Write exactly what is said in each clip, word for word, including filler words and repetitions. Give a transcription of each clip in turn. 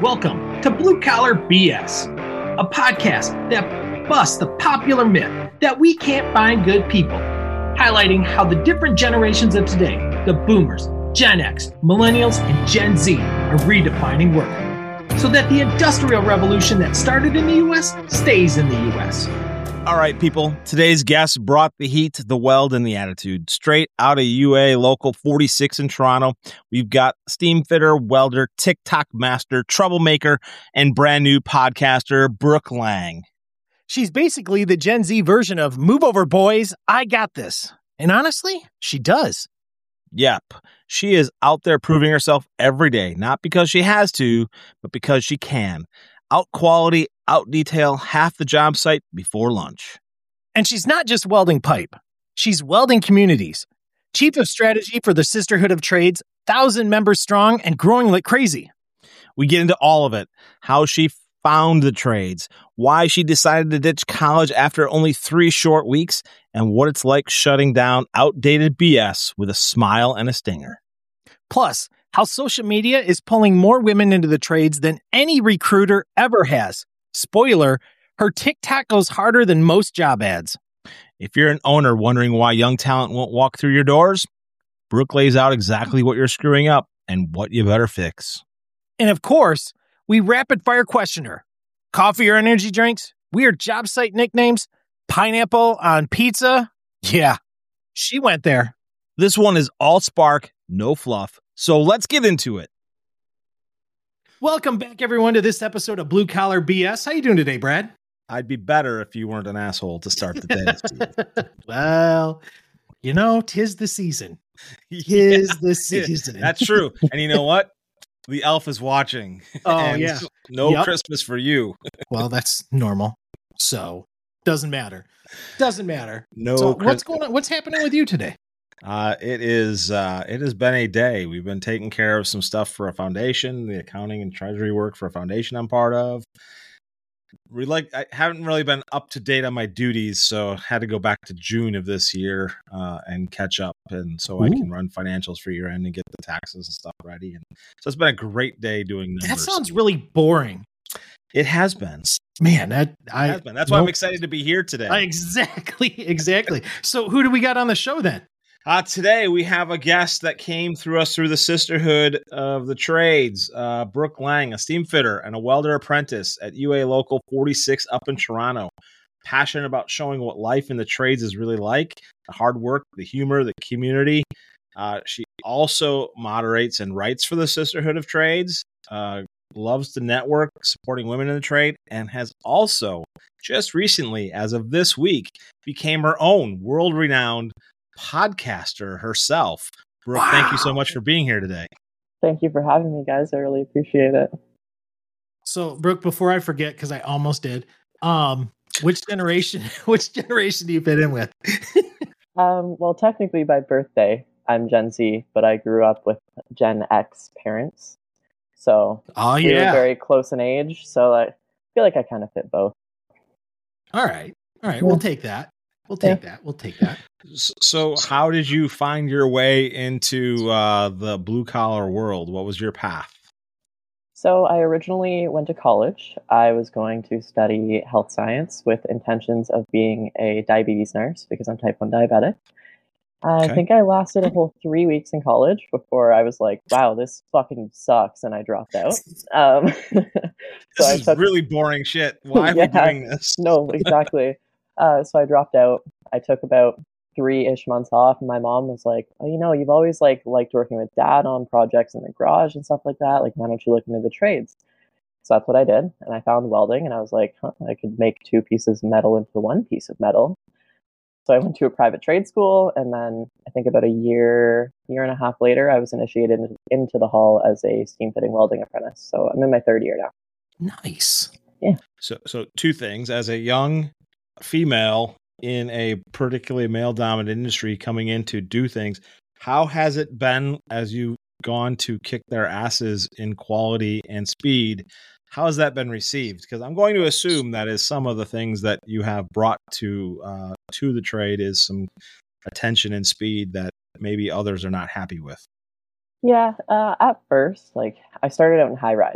Welcome to Blue Collar B S, a podcast that busts the popular myth that we can't find good people, highlighting how the different generations of today, the boomers, Gen X, millennials, and Gen Z, are redefining work, so that the industrial revolution that started in the U S stays in the U S. All right, people. Today's guest brought the heat, the weld, and the attitude. Straight out of U A Local forty-six in Toronto, we've got steam fitter, welder, TikTok master, troublemaker, and brand new podcaster, Brooke Lang. She's basically the Gen Z version of "Move over, boys, I got this." And honestly, she does. Yep. She is out there proving herself every day, not because she has to, but because she can. Out quality, out detail half the job site before lunch. And she's not just welding pipe. She's welding communities. Chief of strategy for the Sisterhood of Trades, thousand members strong and growing like crazy. We get into all of it. How she found the trades, why she decided to ditch college after only three short weeks, and what it's like shutting down outdated B S with a smile and a stinger. Plus, how social media is pulling more women into the trades than any recruiter ever has. Spoiler, her TikTok goes harder than most job ads. If you're an owner wondering why young talent won't walk through your doors, Brooke lays out exactly what you're screwing up and what you better fix. And of course, we rapid fire question her. Coffee or energy drinks? Weird job site nicknames? Pineapple on pizza? Yeah, she went there. This one is all spark, no fluff. So let's get into it. Welcome back, everyone, to this episode of Blue Collar B S. How you doing today, Brad? I'd be better if you weren't an asshole to start the day. Well, you know, 'tis the season. Tis yeah, the season. That's true. And you know what? The elf is watching. Oh, and yeah. No yep. Christmas for you. Well, that's normal. So, doesn't matter. Doesn't matter. No. So Christmas. What's going on? What's happening with you today? Uh, it is, uh, it has been a day. We've been taking care of some stuff for a foundation, the accounting and treasury work for a foundation I'm part of. We like, I haven't really been up to date on my duties, so had to go back to June of this year, uh, and catch up. And so Ooh. I can run financials for year end and get the taxes and stuff ready. And so it's been a great day doing numbers. That sounds really boring. It has been. Man, that I, it has been. That's why nope. I'm excited to be here today. Exactly. Exactly. So who do we got on the show then? Uh, today, we have a guest that came through us through the Sisterhood of the Trades, uh, Brooke Lang, a steam fitter and a welder apprentice at U A Local forty-six up in Toronto. Passionate about showing what life in the trades is really like, the hard work, the humor, the community. Uh, she also moderates and writes for the Sisterhood of Trades, uh, loves to network, supporting women in the trade, and has also just recently, as of this week, became her own world-renowned podcaster herself. Brooke, wow. Thank you so much for being here today. Thank you for having me, guys. I really appreciate it. So, Brooke, before I forget, because I almost did, um, which generation, which generation do you fit in with? um, well, technically by birthday, I'm Gen Z, but I grew up with Gen X parents. So oh, we yeah. were very close in age. So I feel like I kind of fit both. All right. All right. Yeah. We'll take that. We'll take yeah. that. We'll take that. So how did you find your way into uh, the blue collar world? What was your path? So I originally went to college. I was going to study health science with intentions of being a diabetes nurse because I'm type one diabetic. I okay. think I lasted a whole three weeks in college before I was like, wow, this fucking sucks. And I dropped out. Um, so this I is took, really boring shit. Why are yeah, we doing this? No, exactly. Uh, so I dropped out. I took about three-ish months off, and my mom was like, oh, you know, you've always like liked working with dad on projects in the garage and stuff like that. Like, why don't you look into the trades? So that's what I did, and I found welding, and I was like, huh, I could make two pieces of metal into one piece of metal. So I went to a private trade school, and then I think about a year, year and a half later, I was initiated into the hall as a steam fitting welding apprentice. So I'm in my third year now. Nice. Yeah. So, so two things. As a young female in a particularly male-dominated industry coming in to do things, how has it been as you've gone to kick their asses in quality and speed? How has that been received? Because I'm going to assume that is some of the things that you have brought to uh, to the trade is some attention and speed that maybe others are not happy with. Yeah, uh, at first, like I started out in high rise,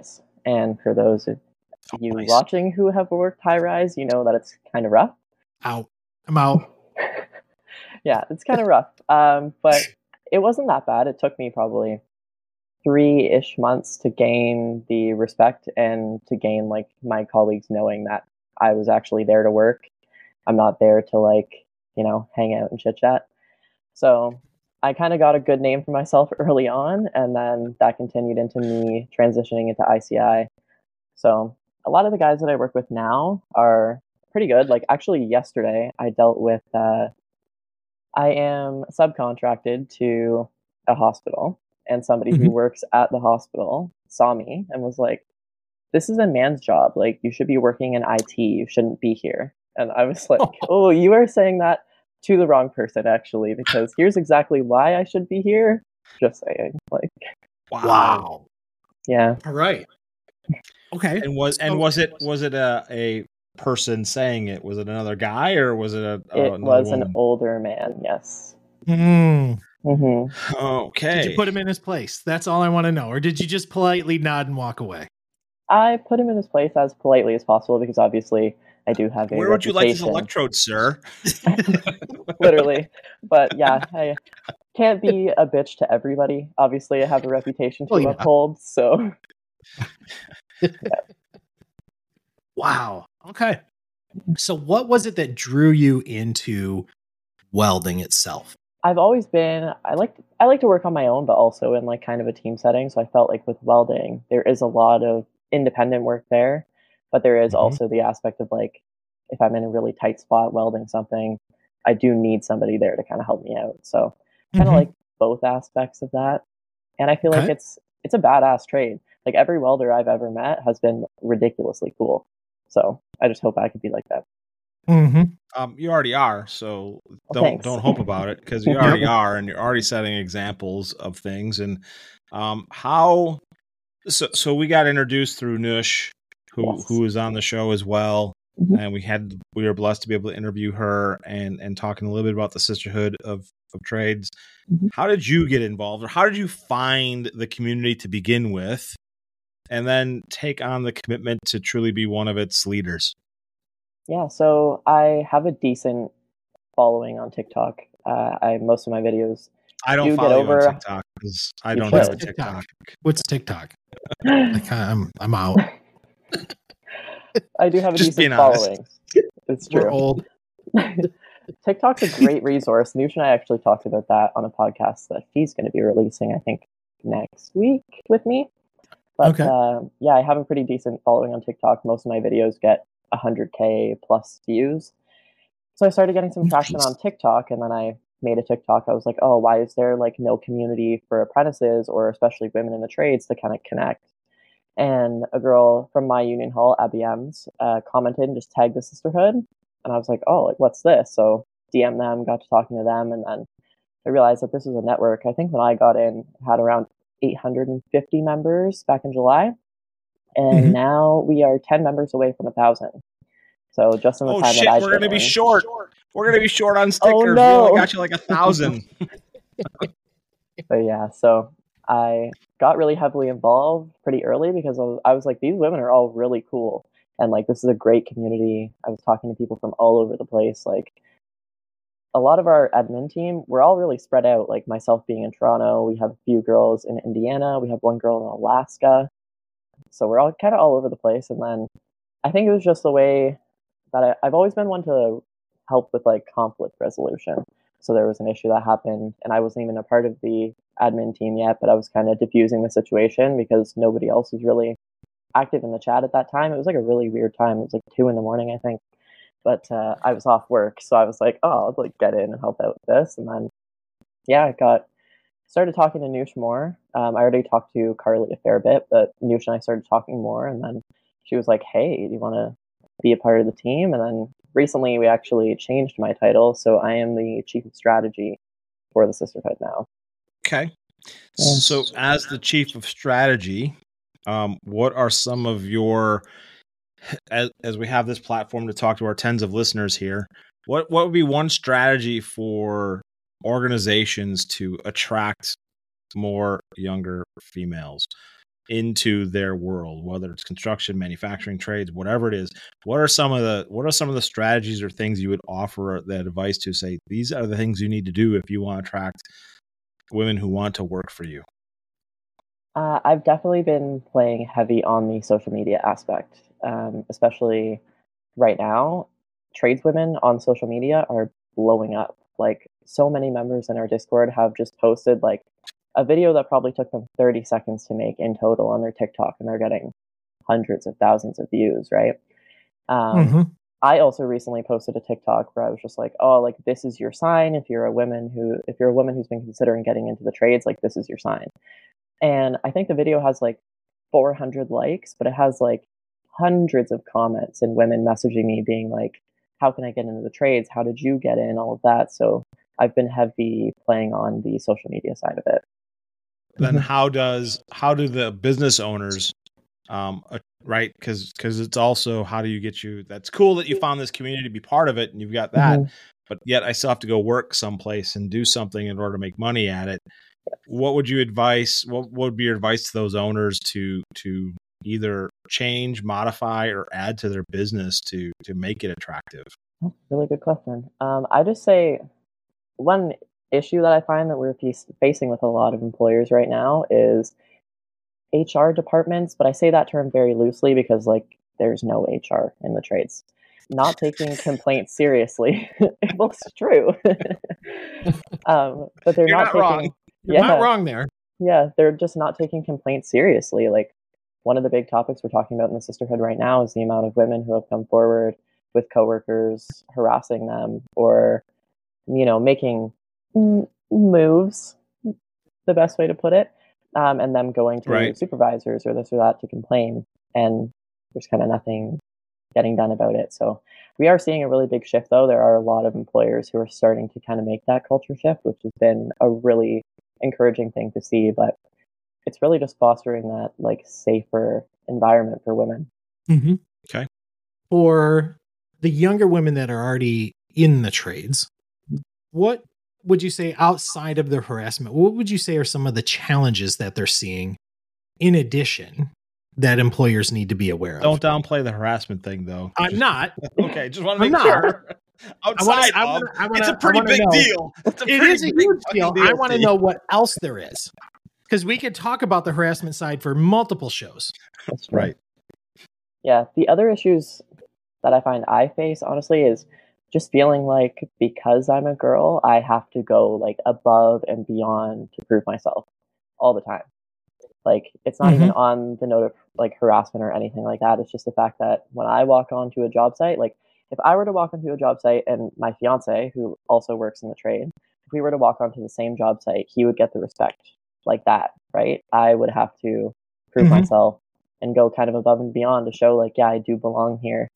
And for those of Oh, you nice. watching who have worked high rise, you know that it's kind of rough. Out. I'm out. Yeah, it's kind of rough. Um, but it wasn't that bad. It took me probably three-ish months to gain the respect and to gain like my colleagues knowing that I was actually there to work. I'm not there to like, you know, hang out and chit chat. So I kind of got a good name for myself early on, and then that continued into me transitioning into I C I. So a lot of the guys that I work with now are pretty good. Like actually yesterday I dealt with, uh, I am subcontracted to a hospital, and somebody who Mhm. works at the hospital saw me and was like, this is a man's job. Like, you should be working in I T. You shouldn't be here. And I was like, oh, you are saying that to the wrong person, actually, because here's exactly why I should be here. Just saying. Like, Wow. yeah. All right. Okay. And was and So- was it was it a a person saying it? Was it another guy or was it a It another was woman? an older man, yes. Mm. hmm Okay. Did you put him in his place? That's all I want to know. Or did you just politely nod and walk away? I put him in his place as politely as possible because obviously I do have a Where would you like this reputation. electrode, sir? Literally. But yeah, I can't be a bitch to everybody. Obviously, I have a reputation to Well, yeah. uphold, so Wow. Okay. So what was it that drew you into welding itself? I've always been I like I like to work on my own, but also in like kind of a team setting. So I felt like with welding, there is a lot of independent work there, but there is Mhm. also the aspect of like if I'm in a really tight spot welding something, I do need somebody there to kind of help me out. So kind of Mhm. like both aspects of that. And I feel like Okay. it's it's a badass trade. Like every welder I've ever met has been ridiculously cool. So I just hope I could be like that. Mhm. Um, you already are, so Well, don't thanks. don't hope about it because you already are, and you're already setting examples of things. And um, how? So so we got introduced through Nush, who Yes. who is on the show as well, Mhm. and we had we were blessed to be able to interview her and and talking a little bit about the sisterhood of of trades. Mhm. How did you get involved, or how did you find the community to begin with, and then take on the commitment to truly be one of its leaders? Yeah, so I have a decent following on TikTok. Uh, I most of my videos I don't do get follow over- you on TikTok because I You don't should. have a What's TikTok. TikTok? What's TikTok? Like, I'm I'm out. I do have a Just decent being honest. following. It's We're true. old. TikTok's a great resource. Noosh and I actually talked about that on a podcast that he's going to be releasing, I think, next week with me. But Okay. uh, yeah, I have a pretty decent following on TikTok. Most of my videos get one hundred K plus views. So I started getting some traction Nice. on TikTok, and then I made a TikTok. I was like, oh, why is there like no community for apprentices or especially women in the trades to kind of connect? And a girl from my union hall, Abby Ems, uh, commented and just tagged the sisterhood. And I was like, oh, like, what's this? So D M them, got to talking to them, and then I realized that this was a network. I think when I got in, it had around eight hundred fifty members back in July. And Mhm. now we are ten members away from one thousand. So just in the Oh time shit, that I've we're been gonna be in- short. We're gonna be short on stickers. Oh, We no. only got you like a thousand. But yeah, so I got really heavily involved pretty early because I was, I was like, these women are all really cool. And like, this is a great community. I was talking to people from all over the place. Like, a lot of our admin team, we're all really spread out. Like, myself being in Toronto, we have a few girls in Indiana, we have one girl in Alaska. So we're all kind of all over the place. And then I think it was just the way that I, I've always been one to help with like conflict resolution. So there was an issue that happened, and I wasn't even a part of the admin team yet, but I was kind of diffusing the situation because nobody else was really active in the chat at that time. It was like a really weird time. It was like two in the morning, I think. But uh, I was off work, so I was like, oh, I'll like get in and help out with this. And then, yeah, I got started talking to Noosh more. Um, I already talked to Carly a fair bit, but Noosh and I started talking more. And then she was like, hey, do you want to be a part of the team? And then recently we actually changed my title, so I am the chief of strategy for the sisterhood now. Okay. Yeah. So, as the chief of strategy, um, what are some of your as, as we have this platform to talk to our tens of listeners here? What what would be one strategy for organizations to attract more younger females? into their world, whether it's construction, manufacturing, trades, whatever it is. What are some of the what are some of the strategies or things you would offer that advice to say these are the things you need to do if you want to attract women who want to work for you? Uh, I've definitely been playing heavy on the social media aspect, um, especially right now. Tradeswomen on social media are blowing up. Like, so many members in our Discord have just posted like a video that probably took them thirty seconds to make in total on their TikTok, and they're getting hundreds of thousands of views, right? Um, Mm-hmm. I also recently posted a TikTok where I was just like, oh, like, this is your sign. If you're a woman who, if you're a woman who's been considering getting into the trades, like, this is your sign. And I think the video has like four hundred likes, but it has like hundreds of comments and women messaging me being like, how can I get into the trades? How did you get in? All of that. So I've been heavy playing on the social media side of it. Then how does how do the business owners, um, uh, right? Because because it's also how do you get you? That's cool that you found this community to be part of it, and you've got that. Mhm. But yet, I still have to go work someplace and do something in order to make money at it. What would you advise? What would be your advice to those owners to to either change, modify, or add to their business to to make it attractive? Really good question. Um, I just say one issue that I find that we're face- facing with a lot of employers right now is H R departments, but I say that term very loosely because like there's no H R in the trades. Not taking complaints seriously. Well, it's true. um, but they're You're not, not taking, wrong. You're yeah, not wrong there. yeah, they're just not taking complaints seriously. Like, one of the big topics we're talking about in the sisterhood right now is the amount of women who have come forward with coworkers harassing them or, you know, making m- moves, the best way to put it, um, and them going to Right. supervisors or this or that to complain, and there's kind of nothing getting done about it. So we are seeing a really big shift, though. There are a lot of employers who are starting to kind of make that culture shift, which has been a really encouraging thing to see. But it's really just fostering that like safer environment for women. Mm-hmm. Okay. For the younger women that are already in the trades, what would you say outside of the harassment? What would you say are some of the challenges that they're seeing in addition that employers need to be aware of? Don't downplay the harassment thing, though. I'm Just- not. Okay, just want to I'm make not. sure. Outside I of, wanna- I wanna- it's a I pretty wanna big know. deal. It's a It pretty is a big huge fucking deal. I want to Steve. know what else there is. Because we could talk about the harassment side for multiple shows. That's true. Right. Yeah. The other issues that I find I face, honestly, is just feeling like because I'm a girl, I have to go like above and beyond to prove myself all the time. Like, it's not even on the note of like harassment or anything like that. It's just the fact that when I walk onto a job site, like if I were to walk onto a job site and my fiance, who also works in the trade, if we were to walk onto the same job site, he would get the respect like that, right? I would have to prove Mhm. myself and go kind of above and beyond to show like, yeah, I do belong here.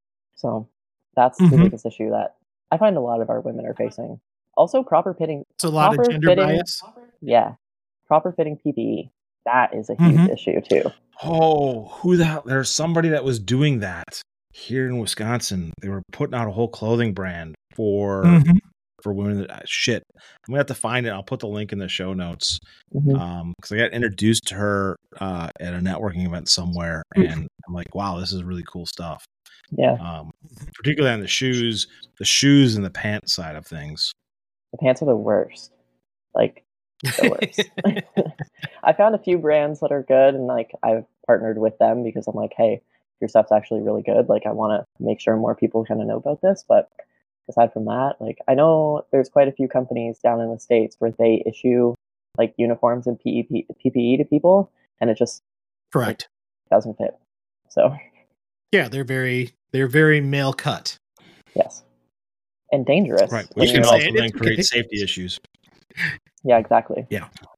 So that's the Mhm. biggest issue that I find a lot of our women are facing. Also, proper fitting. It's a lot of proper gender fitting, bias. Yeah, proper fitting P P E. That is a huge Mhm. issue too. Oh, who the hell? There's somebody that was doing that here in Wisconsin. They were putting out a whole clothing brand for Mhm. for women. That, uh, shit, I'm gonna have to find it. I'll put the link in the show notes. Mhm. Um, because I got introduced to her uh, at a networking event somewhere, and I'm like, wow, this is really cool stuff. Yeah, Um, particularly on the shoes, the shoes and the pant side of things. the pants are the worst. Like, the worst. I found a few brands that are good, and like I've partnered with them because I'm like, hey, your stuff's actually really good. Like, I want to make sure more people kind of know about this. But aside from that, like, I know there's quite a few companies down in the States where they issue like uniforms and P P E to people, and it just Correct. doesn't fit. So Yeah, they're very they're very male cut. yes, and dangerous. Right, when which can can you're, say also it, then it's create okay. safety issues. yeah, exactly.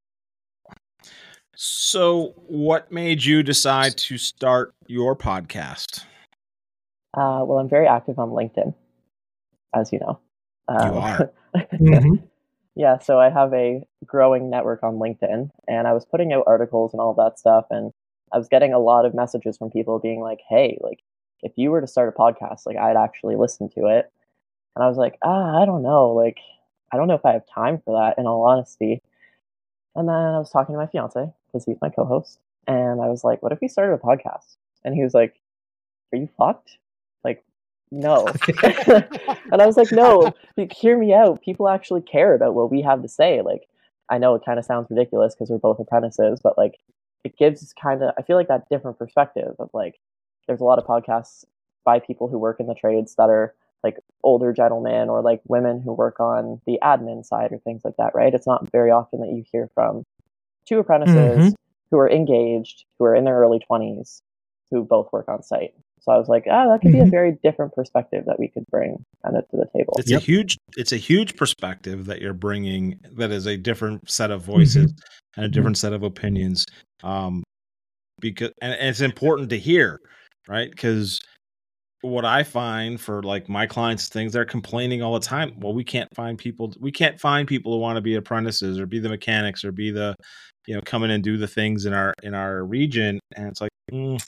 So, what made you decide to start your podcast? Uh, well, I'm very active on LinkedIn, as you know. Um, You are. Mhm. Yeah, so I have a growing network on LinkedIn, and I was putting out articles and all that stuff, and I was getting a lot of messages from people being like, hey, like, if you were to start a podcast, like, I'd actually listen to it. And I was like, ah, I don't know, like, I don't know if I have time for that, in all honesty. And then I was talking to my fiance, because he's my co-host, And I was like, what if we started a podcast? And he was like, are you fucked? Like, no. And I was like, no, hear me out. People actually care about what we have to say. Like, I know it kind of sounds ridiculous because we're both apprentices, but like, it gives kind of, I feel like that different perspective of like, there's a lot of podcasts by people who work in the trades that are like older gentlemen or like women who work on the admin side or things like that, right? It's not very often that you hear from two apprentices mm-hmm. who are engaged, who are in their early twenties, who both work on site. So I was like, ah, that could mm-hmm. be a very different perspective that we could bring kind of to the table. It's yep. a huge, it's a huge perspective that you're bringing. That is a different set of voices mm-hmm. and a different mm-hmm. set of opinions. Um, because and, and it's important to hear, right? Because what I find for like my clients, things they're complaining all the time. Well, we can't find people. We can't find people who want to be apprentices or be the mechanics or be the, you know, come in and do the things in our in our region. And it's like. Mm,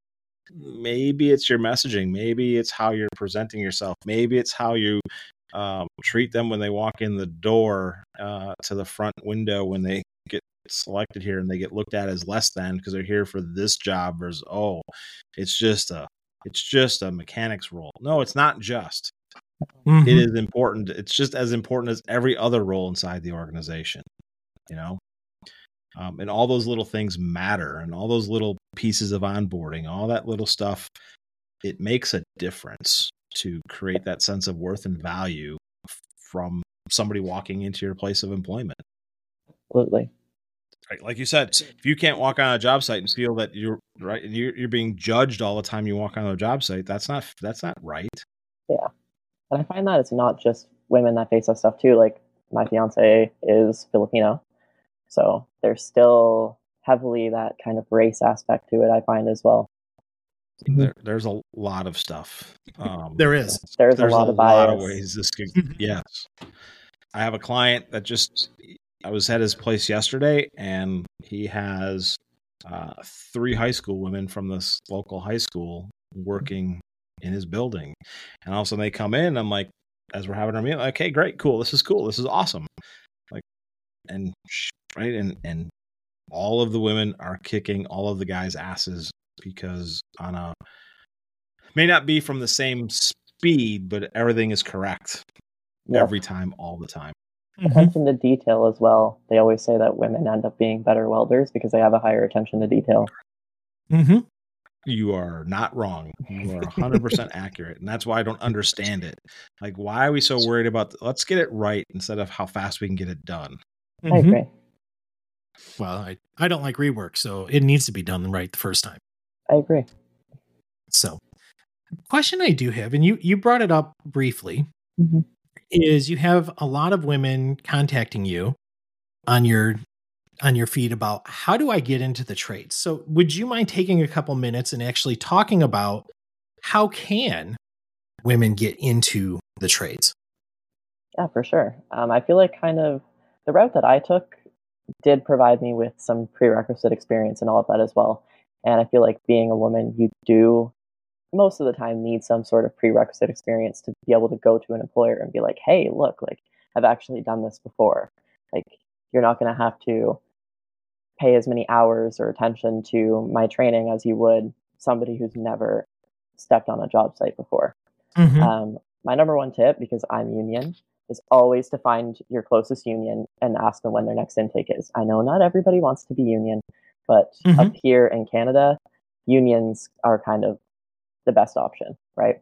maybe it's your messaging. Maybe it's how you're presenting yourself. Maybe it's how you um, treat them when they walk in the door uh, to the front window when they get selected here and they get looked at as less than because they're here for this job versus, oh, it's just a, it's just a mechanic's role. No, it's not just. Mm-hmm. It is important. It's just as important as every other role inside the organization, you know? Um, and all those little things matter, and all those little pieces of onboarding, all that little stuff, it makes a difference to create that sense of worth and value from somebody walking into your place of employment. Absolutely. Right. Like you said, if you can't walk on a job site and feel that you're right, you're, you're being judged all the time you walk on a job site, that's not, that's not right. Yeah. And I find that it's not just women that face that stuff too. Like my fiance is Filipino. So there's still heavily that kind of race aspect to it, I find as well. There, there's a lot of stuff. Um, there is. There's, there's a lot a of bias. lot of ways this could. Yes, I have a client that just. I was at his place yesterday, and he has uh, three high school women from this local high school working in his building, and all of a sudden they come in. I'm like, as we're having our meal, like, okay, great, cool, this is cool, this is awesome. Like, and. Right. And, and all of the women are kicking all of the guys' asses because on a may not be from the same speed, but everything is correct yep. every time, all the time. Attention to detail as well. They always say that women end up being better welders because they have a higher attention to detail. Mm-hmm. You are not wrong. You are one hundred percent accurate. And that's why I don't understand it. Like, why are we so worried about, let's get it right instead of how fast we can get it done? Mm-hmm. I agree. Well, I, I don't like rework, so it needs to be done right the first time. I agree. So, question I do have, and you, you brought it up briefly, mm-hmm. is you have a lot of women contacting you on your on your feed about how do I get into the trades? So would you mind taking a couple minutes and actually talking about how can women get into the trades? Yeah, for sure. Um, I feel like kind of the route that I took did provide me with some prerequisite experience and all of that as well. And I feel like being a woman, you do most of the time need some sort of prerequisite experience to be able to go to an employer and be like, hey, look, like I've actually done this before. Like you're not going to have to pay as many hours or attention to my training as you would somebody who's never stepped on a job site before. Mm-hmm. Um, my number one tip, because I'm union, is always to find your closest union and ask them when their next intake is. I know not everybody wants to be union, but mm-hmm. up here in Canada, unions are kind of the best option, right?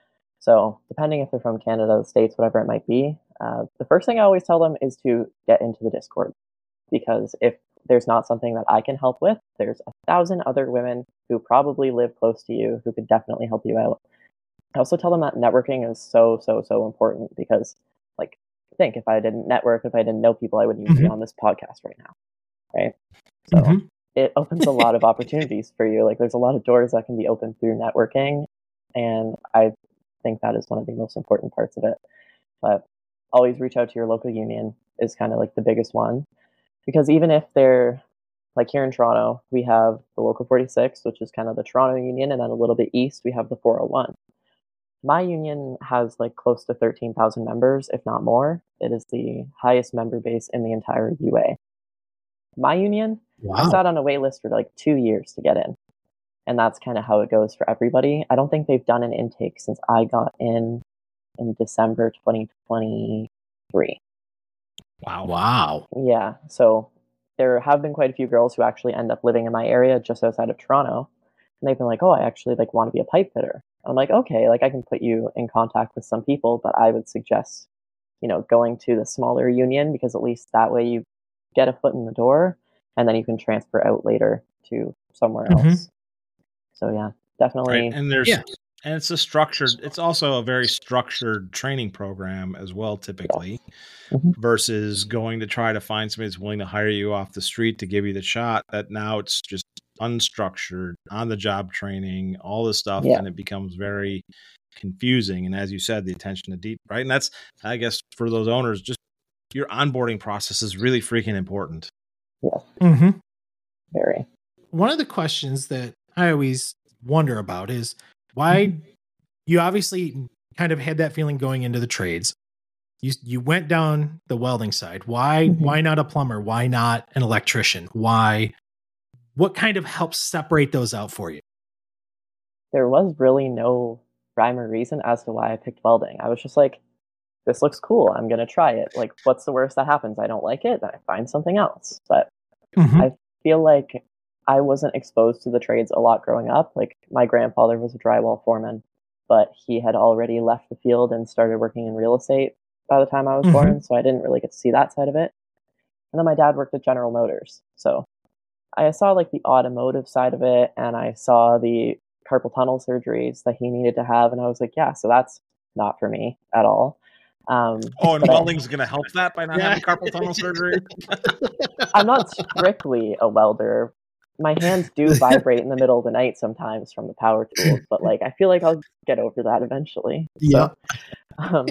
So depending if they're from Canada, the States, whatever it might be, uh, the first thing I always tell them is to get into the Discord. Because if there's not something that I can help with, there's a thousand other women who probably live close to you who could definitely help you out. I also tell them that networking is so, so, so important because like, think if I didn't network, if I didn't know people, I wouldn't even mm-hmm. be on this podcast right now, right? So mm-hmm. it opens a lot of opportunities for you. Like there's a lot of doors that can be opened through networking, and I think that is one of the most important parts of it. But always reach out to your local union is kind of like the biggest one, because even if they're like here in Toronto, we have the Local forty-six, which is kind of the Toronto union, and then a little bit east, we have the four oh one. My union has like close to thirteen thousand members, if not more. It is the highest member base in the entire U A. My union Wow. I sat on a wait list for like two years to get in. And that's kind of how it goes for everybody. I don't think they've done an intake since I got in in December twenty twenty-three. Wow. Wow. Yeah. So there have been quite a few girls who actually end up living in my area just outside of Toronto. And they've been like, oh, I actually like want to be a pipe fitter. I'm like, okay, like I can put you in contact with some people, but I would suggest, you know, going to the smaller union, because at least that way you get a foot in the door and then you can transfer out later to somewhere Mhm. else. So yeah, definitely. Right. And there's Yeah. and it's a structured, it's also a very structured training program as well, typically, Mhm. versus going to try to find somebody that's willing to hire you off the street to give you the shot. That now it's just unstructured, on the job training, all this stuff, Yeah. and it becomes very confusing. And as you said, the attention to detail, right? And that's, I guess, for those owners, just your onboarding process is really freaking important. Yes, hmm very. One of the questions that I always wonder about is why you obviously kind of had that feeling going into the trades. You you went down the welding side. Why Mhm. why not a plumber? Why not an electrician? Why? What kind of helps separate those out for you? There was really no rhyme or reason as to why I picked welding. I was just like, this looks cool. I'm going to try it. Like, what's the worst that happens? I don't like it. Then I find something else. But Mhm. I feel like I wasn't exposed to the trades a lot growing up. Like, my grandfather was a drywall foreman, but he had already left the field and started working in real estate by the time I was Mhm. born. So I didn't really get to see that side of it. And then my dad worked at General Motors. So I saw like the automotive side of it, and I saw the carpal tunnel surgeries that he needed to have. And I was like, yeah, so that's not for me at all. Um, Oh, and but I- welding's going to help that by not Yeah. having carpal tunnel surgery? I'm not strictly a welder. My hands do vibrate in the middle of the night sometimes from the power tools, but like I feel like I'll get over that eventually. Yeah. So, um,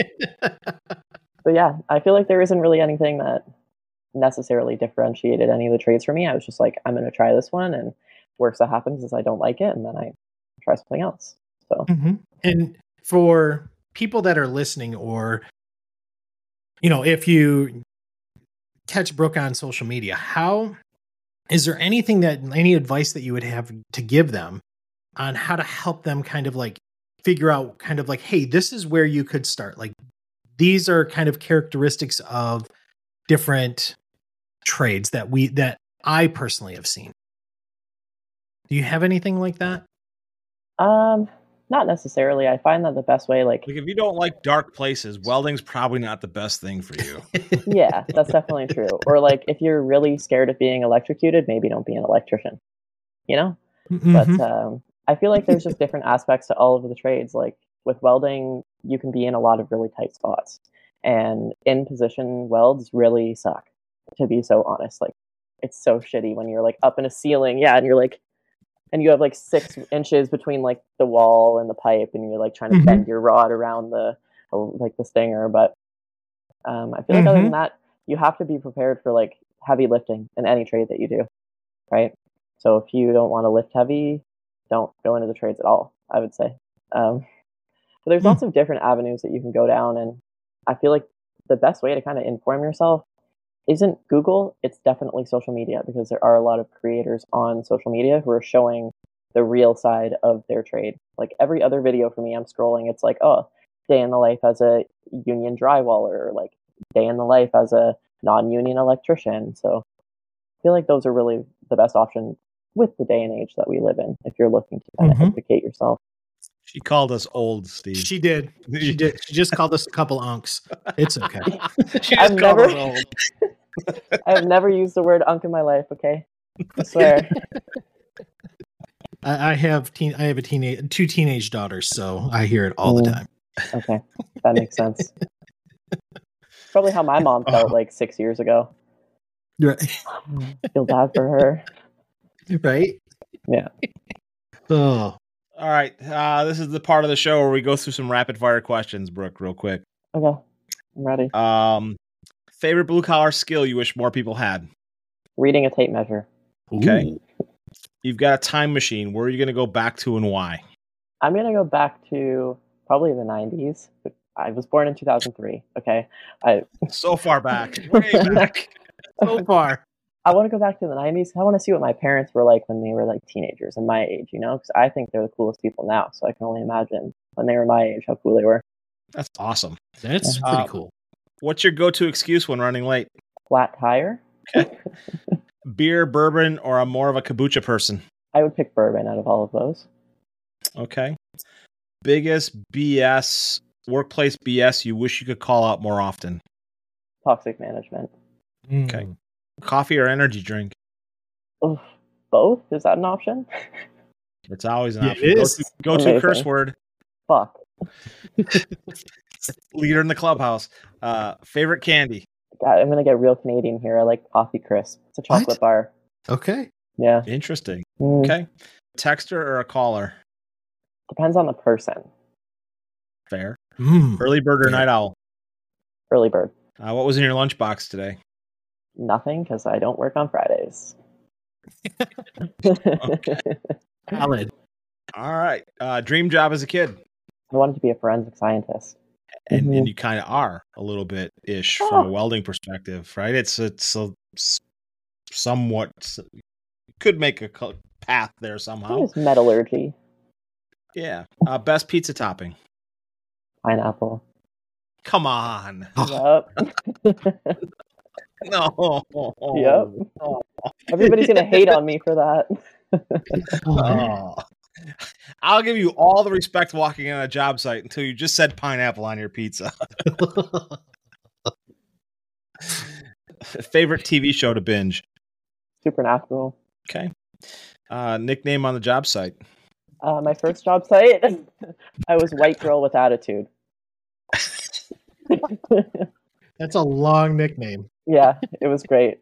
but yeah, I feel like there isn't really anything that necessarily differentiated any of the trades for me. I was just like, I'm going to try this one, and worst that happens is I don't like it, and then I try something else. So Mhm. And for people that are listening, or, you know, if you catch Brooke on social media, how is there anything that any advice that you would have to give them on how to help them kind of like figure out kind of like, hey, this is where you could start. Like, these are kind of characteristics of different trades that we, that I personally have seen. Do you have anything like that? um, not necessarily. I find that the best way, like, Like, if you don't like dark places, welding's probably not the best thing for you. yeah, that's definitely true. Or like, if you're really scared of being electrocuted, maybe don't be an electrician. You know. But Mhm. um, I feel like there's just different aspects to all of the trades. Like with welding, you can be in a lot of really tight spots, and in position welds really suck. To be so honest, like it's so shitty when you're like up in a ceiling, yeah, and you're like, and you have like six inches between like the wall and the pipe, and you're like trying to Mhm. bend your rod around the like the stinger. But um, I feel like other Mhm. than that, you have to be prepared for like heavy lifting in any trade that you do, right? So if you don't want to lift heavy, don't go into the trades at all, I would say. Um, but there's Hmm. lots of different avenues that you can go down, and I feel like the best way to kind of inform yourself isn't Google, it's definitely social media, because there are a lot of creators on social media who are showing the real side of their trade. Like every other video for me, I'm scrolling, it's like, oh, day in the life as a union drywaller, or like day in the life as a non-union electrician. So I feel like those are really the best option with the day and age that we live in, if you're looking to kind Mhm. of educate yourself. She called us old, Steve. She did. She did. She just called us a couple unks. It's okay. She I've just called never- us old. I've never used the word unk in my life, okay? I swear. I, I have teen. I have a teenage, two teenage daughters, so I hear it all the Mm. time. Okay, that makes sense. Probably how my mom felt like six years ago. Right. Feel bad for her. Right. Yeah. Oh. All right. Uh, this is the part of the show where we go through some rapid fire questions, Brooke, real quick. Okay, I'm ready. Um, favorite blue collar skill you wish more people had? Reading a tape measure. Okay. Ooh. You've got a time machine. Where are you going to go back to and why? I'm gonna go back to probably the nineties. I was born in two thousand three. Okay, I So far back. Way back. So far. I want to go back to the nineties. I want to see what my parents were like when they were like teenagers and my age, you know, because I think they're the coolest people now. So I can only imagine when they were my age how cool they were. That's awesome. That's Uh, pretty cool. What's your go-to excuse when running late? Flat tire. Beer, bourbon, or I'm more of a kombucha person? I would pick bourbon out of all of those. Okay. Biggest B S, workplace B S you wish you could call out more often? Toxic management. Okay. Mm. Coffee or energy drink? Oof. Both? Is that an option? It's always an Yeah, option. it Go is. to, go to Amazing. curse word. Fuck. Leader in the clubhouse. Uh, favorite candy? God, I'm gonna get real Canadian here. I like Coffee Crisp. It's a chocolate What? bar. Okay. Yeah. Interesting. Mm, Okay. Texter or a caller? Depends on the person. Fair. Mm. Early bird or Yeah. night owl? Early bird. Uh, what was in your lunchbox today? Nothing, because I don't work on Fridays. Valid. All right. Uh, dream job as a kid. I wanted to be a forensic scientist. And, Mhm. and you kind of are a little bit ish Oh. from a welding perspective, right? It's it's a, s- somewhat could make a co- path there somehow. It's metallurgy. Yeah. Uh, best pizza topping. Pineapple. Come on. Yep. No. Yep. Everybody's gonna hate on me for that. Oh. I'll give you all the respect walking on a job site until you just said pineapple on your pizza. Favorite T V show to binge. Supernatural. Okay. Uh, nickname on the job site. Uh, my first job site, I was white girl with attitude. That's a long nickname. Yeah, it was great.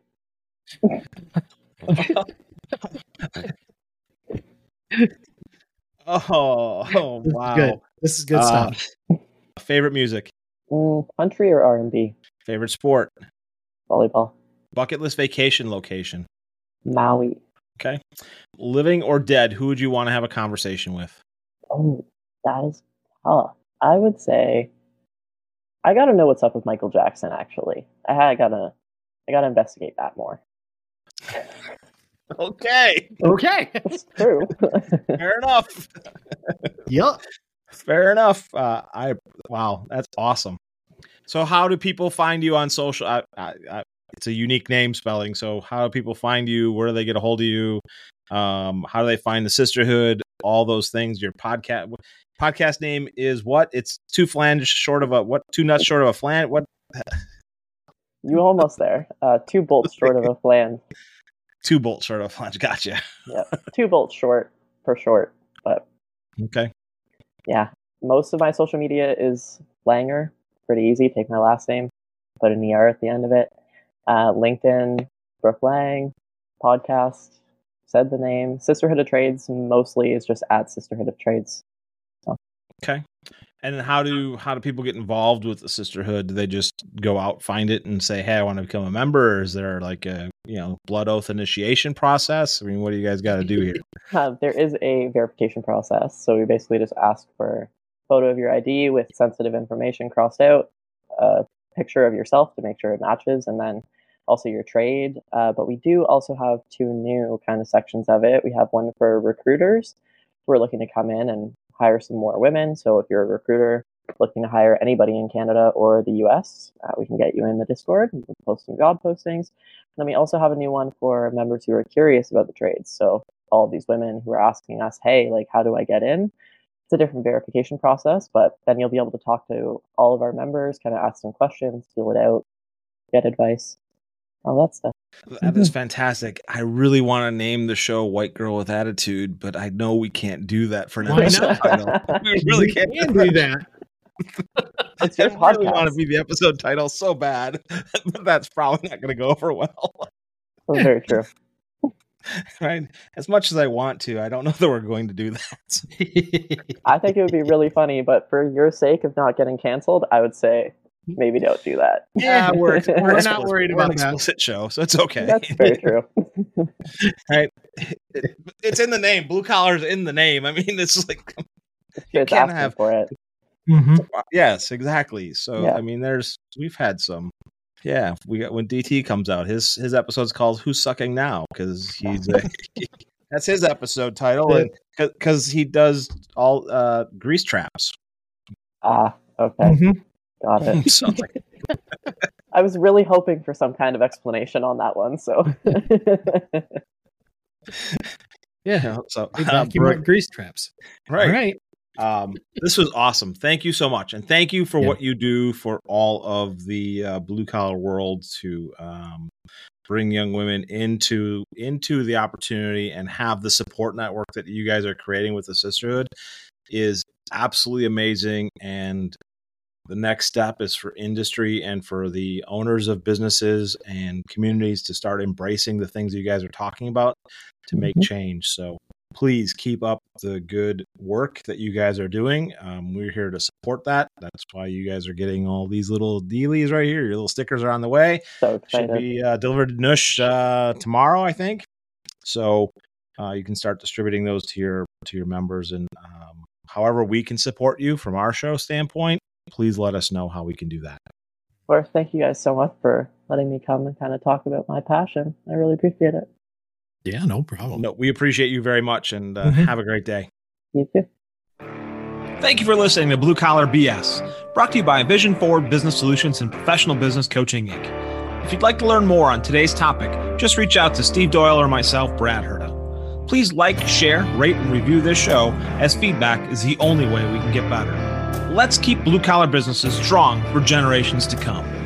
Oh, oh This is wow. good. This is good Uh, stuff. Favorite music. Mm, country or R and B? Favorite sport. Volleyball. Bucket list vacation location. Maui. Okay. Living or dead, who would you want to have a conversation with? Oh, that is tough. I would say I gotta know what's up with Michael Jackson. Actually, I, I gotta, I gotta investigate that more. Okay. Okay. It's true. Fair enough. Yup. Fair enough. Uh, I wow, that's awesome. So, how do people find you on social? I, I, I, it's a unique name spelling. So, how do people find you? Where do they get a hold of you? Um, how do they find the sisterhood? All those things. Your podcast podcast name is what? It's two flange short of a what? Two nuts short of a flange. What? You almost there. Uh, two bolts short of a flange. Two bolts short of a flange. Gotcha. Yeah, two bolts short for short. But Okay. yeah, most of my social media is Langer. Pretty easy. Take my last name, put an E R at the end of it. Uh, LinkedIn, Brooke Lang, podcast, said the name. Sisterhood of Trades mostly is just at Sisterhood of Trades. Okay. And then how do how do people get involved with the sisterhood? Do they just go out, find it, and say, "Hey, I want to become a member"? Or is there like a you know blood oath initiation process? I mean, what do you guys got to do here? Uh, there is a verification process. So we basically just ask for a photo of your I D with sensitive information crossed out, a picture of yourself to make sure it matches, and then also your trade. Uh, but we do also have two new kind of sections of it. We have one for recruiters who are looking to come in and hire some more women. So if you're a recruiter looking to hire anybody in Canada or the U S, uh, we can get you in the Discord and post some job postings. And then we also have a new one for members who are curious about the trades. So all of these women who are asking us, hey, like, how do I get in? It's a different verification process, but then you'll be able to talk to all of our members, kind of ask some questions, feel it out, get advice, all that stuff. That is fantastic. I really want to name the show "White Girl with Attitude," but I know we can't do that for an Why episode not? title. We really We can't can do that. It's your I really podcast. want to be the episode title so bad, but that's probably not going to go over well. That's very true. Right? As much as I want to, I don't know that we're going to do that. I think it would be really funny, but for your sake of not getting canceled, I would say maybe don't do that. Yeah, we're, we're, We're not explicit. worried We're an about that. explicit show, so it's okay. That's very true. Right? It- it's in the name. Blue collar's in the name. I mean, it's like you It's can't asking have. for it. Mhm. Yes, exactly. So Yeah. I mean, there's we've had some Yeah, we got when D T comes out, his his episode's called "Who's Sucking Now" because he's a, that's his episode title, and because he does all uh, grease traps. Ah, okay, Mm-hmm. got it. So, like, I was really hoping for some kind of explanation on that one. So, Yeah. you know, so They uh, vacuum Brooke- out grease traps. right. All right. Um, this was awesome. Thank you so much, and thank you for Yeah. what you do for all of the uh, blue collar world to um, bring young women into into the opportunity and have the support network that you guys are creating with the sisterhood is absolutely amazing. And the next step is for industry and for the owners of businesses and communities to start embracing the things you guys are talking about to make Mhm. change. So please keep up the good work that you guys are doing. Um, we're here to support that. That's why you guys are getting all these little dealies right here. Your little stickers are on the way. so Should excited. be uh, delivered to Nush uh, tomorrow, I think. So uh, you can start distributing those to your to your members, and um, however we can support you from our show standpoint, please let us know how we can do that. Well, thank you guys so much for letting me come and kind of talk about my passion. I really appreciate it. Yeah, no problem. No, we appreciate you very much, and uh, Mhm. have a great day. You too. Thank you for listening to Blue Collar B S, brought to you by Vision Forward Business Solutions and Professional Business Coaching, Incorporated. If you'd like to learn more on today's topic, just reach out to Steve Doyle or myself, Brad Herda. Please like, share, rate, and review this show, as feedback is the only way we can get better. Let's keep blue collar businesses strong for generations to come.